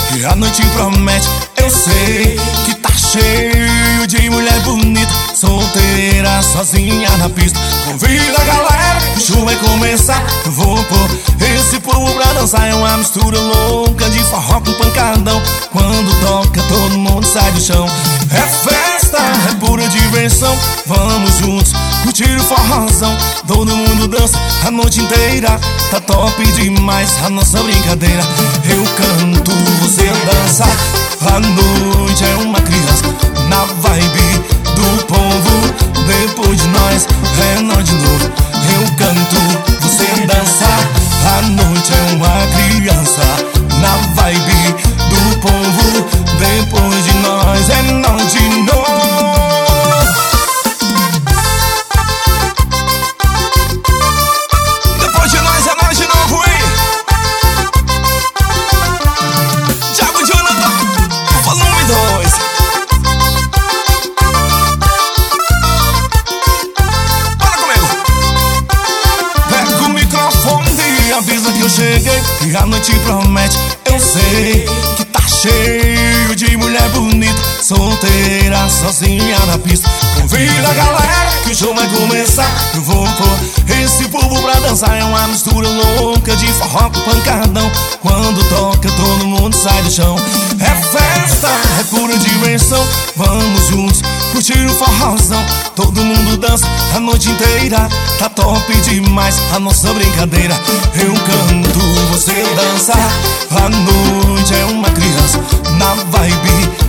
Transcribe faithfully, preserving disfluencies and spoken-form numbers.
que a noite promete. Eu sei que tá cheio de mulher bonita, solteira, sozinha na pista. Convida a galera, o show vai começar. Eu vou pôr esse povo pra dançar. É uma mistura louca de forró com pancadão. Quando toca todo mundo sai do chão. É festa, é pura diversão. Vamos juntos curtir o forrozão. Todo mundo dança a noite inteira. Tá top demais a nossa brincadeira. Eu canto, você dança. A noite é uma criança na vibe do povo. Depois de nós é nós de novo. Eu canto, você dança. A noite é uma criança na vibe do povo. Depois de nós é nós de novo. Depois de nós é nós de novo, hein? Thiago Jonathan, volume dois. Fala comigo. Pega o microfone e avisa que eu cheguei, que a noite promete. Eu sei que tá cheio de mulher bonita, solteira, sozinha na pista. Convida a galera que o show vai começar. Eu vou pôr esse povo pra dançar. É uma mistura louca de forró com pancadão. Quando toca todo mundo sai do chão. É festa, é pura diversão. Vamos juntos curtir o forrozão. Todo mundo dança a noite inteira. Tá top demais a nossa brincadeira. Eu canto, você dança. A noite é uma criança na vibe